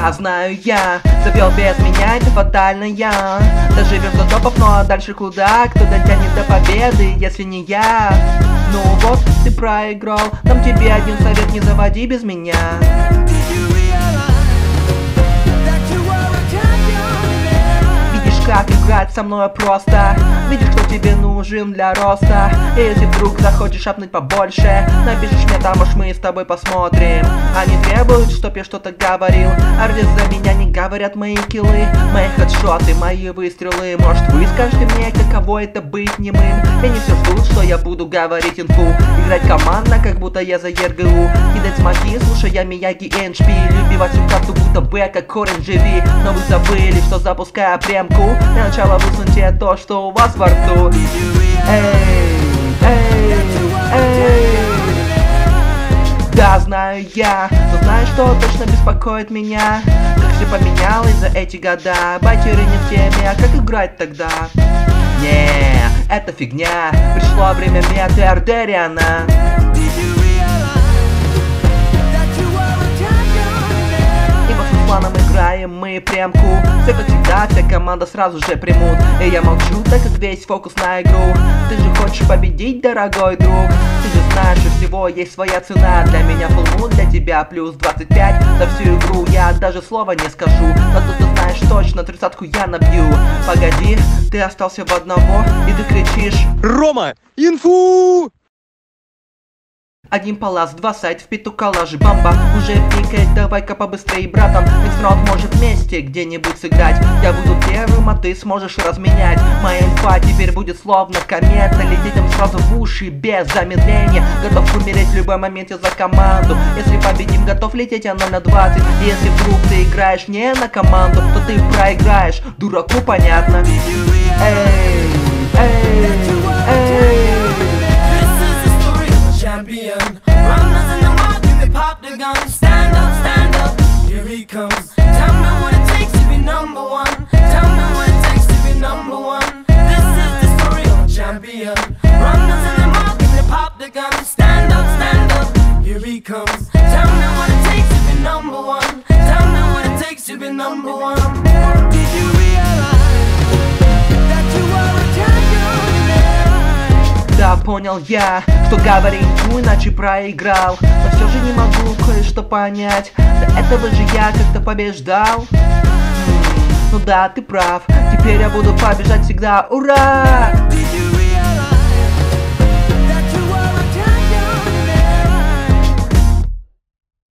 Да, знаю я, завел без меня, это фатально я. Доживем до топов, ну а дальше куда? Кто дотянет до победы, если не я? Ну вот, ты проиграл, дам тебе один совет, не заводи без меня. Как играть со мной просто. Видишь, кто тебе нужен для роста. И если вдруг захочешь апнуть побольше, напишешь мне там, уж мы с тобой посмотрим. Они требуют, чтоб я что-то говорил, а разве за меня не говорят мои киллы? Мои хедшоты, мои выстрелы. Может, вы скажете мне, каково это быть немым? И не все ждут, что я буду говорить инфу. Играть командно, как будто я за ЕРГУ. Кидать смоки, слушая Мияги и Эншпи. Любивать всю карту, будто бы как корень живи. Но вы забыли, что запуская премку, для начала высуньте то, что у вас во рту. Да, знаю я, но знаешь, что точно беспокоит меня? Как все поменялось за эти года. Байтеры не в теме, а как играть тогда? Не, это фигня. Пришло время меты Ардериана. Планом играем мы премку. Все как всегда, вся команда сразу же примут. И я молчу, так как весь фокус на игру. Ты же хочешь победить, дорогой друг. Ты же знаешь, у всего есть своя цена. Для меня фулмут, для тебя плюс 25. За всю игру я даже слова не скажу. Но тут ты знаешь точно, 30-ку я набью. Погоди, ты остался в одного, и ты кричишь: Рома, инфу! Один палас, два сайт, в пету коллажи, бамба уже пикает, давай-ка побыстрее, братан. Next round может вместе где-нибудь сыграть. Я буду первым, а ты сможешь разменять. Моя инфа теперь будет словно комета, лететь им сразу в уши без замедления. Готов умереть в любой момент за команду. Если победим, готов лететь, а 0 на 20. И если вдруг ты играешь не на команду, то ты проиграешь, дураку понятно. Эй, эй, эй. Champion, runners in the market, they pop the gun. Stand up, here he comes. Tell me what it takes to be number one. Tell me what it takes to be number one. This is the story of a champion. Runners in the market, they pop the gun. Stand up, here he comes. Tell me what it takes to be number one. Tell me what it takes to be number one. Did you realize that you are a champion? Да, понял я, что говорить иначе проиграл. Но все же не могу кое-что понять. До этого же я как-то побеждал. Ну да, ты прав. Теперь я буду побеждать всегда. Ура!